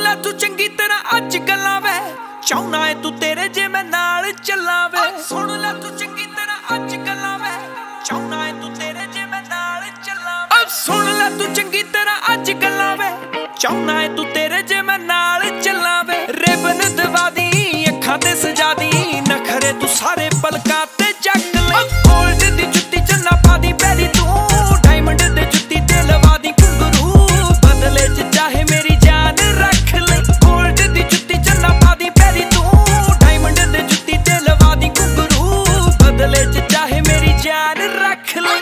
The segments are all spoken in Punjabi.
ਲੈ ਤੂੰ ਚੰਗੀ ਤਰ੍ਹਾਂ ਅੱਜ ਗੱਲਾਂ ਵੇ ਚਾਹੁੰਨਾ ਏ ਤੂੰ ਤੇਰੇ ਜੇ ਮੈਂ ਨਾਲ ਚੱਲਾਂ ਵੇ ਸੁਣ ਲੈ ਤੂੰ ਚੰਗੀ ਤਰ੍ਹਾਂ ਅੱਜ ਗੱਲਾਂ ਵੇ ਚਾਹੁੰਨਾ ਏ ਤੂੰ ਤੇਰੇ ਜੇ ਮੈਂ ਨਾਲ ਚੱਲਾਂ ਵੇ ਸੁਣ ਲੈ ਤੂੰ ਚੰਗੀ ਤਰ੍ਹਾਂ ਅੱਜ ਗੱਲਾਂ ਵੇ ਚਾਹੁੰਨਾ ਏ ਤੂੰ ਤੇਰੇ ਜੇ ਮੈਂ ਨਾਲ ਚੱਲਾਂ ਵੇ ਰਿਬਨ ਦਵਾ ਦੀ ਅੱਖਾਂ ਤੇ ਸਜਾ ਦੀ ਨਖਰੇ ਤੂੰ ਸਾਰੇ ਪਲਕਾਂ ਤੇ ਚੱਕ ਲੈ ਗੋਲਡ ਦੀ ਜੁੱਤੀ ਚੰਨਾ ਪਾ ਦੀ ਪੈਰੀ ਤੂੰ ਡਾਇਮੰਡ ਦੇ ਜੁੱਤੀ ਤੇ ਲਵਾ ਦੀ ਘੁੰਗਰੂ ਬਦਲੇ ਚ ਚਾਹੇ ਮੇਰੀ ਜਾਨ ਰੱਖ ਲੈ ਗੋਲਡ ਦੀ ਜੁੱਤੀ ਚੰਨਾ ਪਾ ਦੀ ਪੈਰੀ ਤੂੰ ਡਾਇਮੰਡ ਦੇ ਜੁੱਤੀ ਤੇ ਲਵਾ ਦੀ ਘੁੰਗਰੂ ਬਦਲੇ ਚ ਚਾਹੇ ਮੇਰੀ ਜਾਨ ਰੱਖ ਲੈ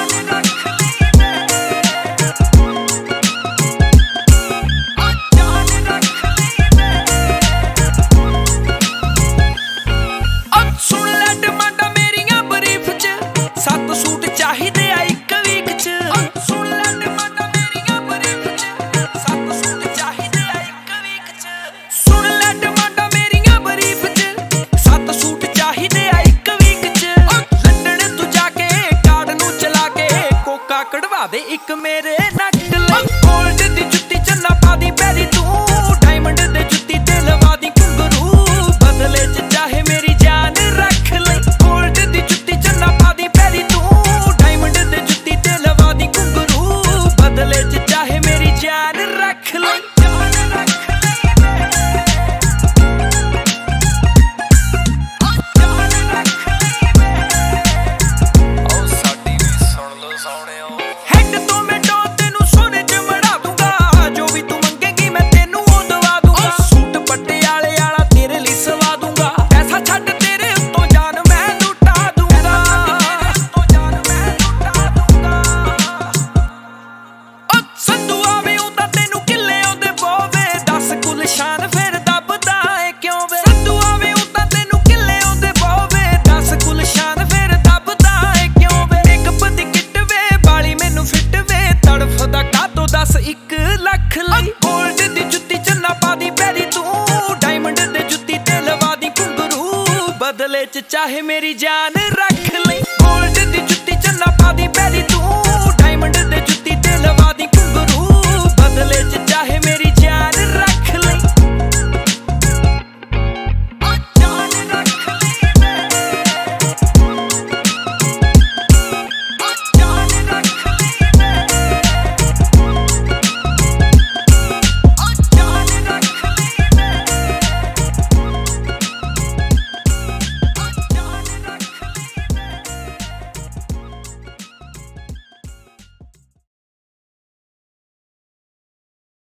ਚਾਹੀਦੇ ਆ ਇੱਕ ਵੀਕ ਚ ਸੁਣ ਲੈ ਡਿਮਾਂਡਾਂ ਮੇਰੀਆਂ ਬਰੀਫ ਚ 7 ਸੂਟ ਚਾਹੀਦੇ ਆ ਇੱਕ ਵੀਕ ਚ ਸੁਣ ਲੈ ਡਿਮਾਂਡਾਂ ਮੇਰੀਆਂ ਬਰੀਫ ਚ 7 ਸੂਟ ਚਾਹੀਦੇ ਆ ਇੱਕ ਵੀਕ ਚ ਲੰਡਨ ਤੂੰ ਜਾ ਕੇ ਕਾਰਡ ਨੂੰ ਚਲਾ ਕੇ ਕੋਕਾ ਕਢਵਾ ਦੇ ਇੱਕ ਮੇਰੇ ਨੱਕ ਲਈ ਗੋਲਡ ਦੀ ਜੁੱਤੀ ਚੰਨਾ ਪਾ ਦੀ ਪੈਰੀ ਤੂੰ ਡਾਇਮੰਡ ਦੇ ਜੁੱਤੀ ਤੇ ਲਵਾ ਦੀ ਘੁੰਗਰੂ ਬਦਲੇ ਚ ਚਾਹੇ ਮੇਰੀ ਜਾਨ ਰੱਖ ਲੈ ਗੋਲਡ ਦੀ ਜੁੱਤੀ ਚੰਨਾ ਪਾ ਦੀ ਪੈਰੀ ਤੂੰ ਬਦਲੇ ਚ ਚਾਹੇ ਮੇਰੀ ਜਾਨ ਰੱਖ ਲੈ ਹੈਡ ਤੋਂ ਮੈਂ ਡੋ ਤੈਨੂੰ ਸੋਨੇ ਚ ਮੜਾ ਦੂੰਗਾ ਜੋ ਵੀ ਤੂੰ ਮੰਗੇਗੀ ਮੈਂ ਤੈਨੂੰ ਉਹ ਦਵਾ ਦੂੰਗਾ ਸੂਟ ਪਟਿਆਲੇ ਵਾਲਾ ਤੇਰੇ ਲਈ ਸਵਾ ਦੂੰਗਾ ਪੈਸਾ ਛੱਡ ਤੇਰੇ ਉੱਤੋਂ ਜਾਨ ਮੈਂ ਲੁਟਾ ਦੂੰਗਾ ਸੰਧੂ ਆਵੇ ਉਹਦਾ ਤੈਨੂੰ ਕਿੱਲੇ ਉਹਦੇ ਬੋਵੇ 10 ਗੁਲਸ਼ਾਨ ਫਿਰ ਦੱਬਦਾ ਏ ਕਿਉਂ ਵੇ ਸੰਧੂ ਆਵੇ ਉਹਦਾ ਤੈਨੂੰ ਕਿੱਲੇ ਉਹਦੇ ਬੋਵੇ 10 ਗੁਲਸ਼ਾਨ ਫਿਰ ਦੱਬਦਾ ਏ ਕਿਉਂ ਵੇ ਇੱਕ ਬੰਦੀ ਕਿੱਟ ਵੇ ਬਾਲੀ ਮੈਨੂੰ ਫਿੱਟ ਵੇ ਤੜਫਦਾ ਕਾਤੋਂ 10 1 ਲੱਖ ਲਈ ਗੋਲਡ ਦੀ ਜੁੱਤੀ ਚੰਨਾ ਪਾ ਦੀ ਪੈਰੀ ਤੂੰ ਡਾਇਮੰਡ ਦੇ ਜੁੱਤੀ ਤੇ ਲਵਾ ਦੀ ਘੁੰਗਰੂ ਬਦਲੇ ਚ ਚਾਹੇ ਮੇਰੀ ਜਾਨ ਰੱਖ ਲਈ ਗੋਲਡ ਦੀ ਜੁੱਤੀ ਚੰਨਾ ਪਾ ਦੀ ਪੈਰੀ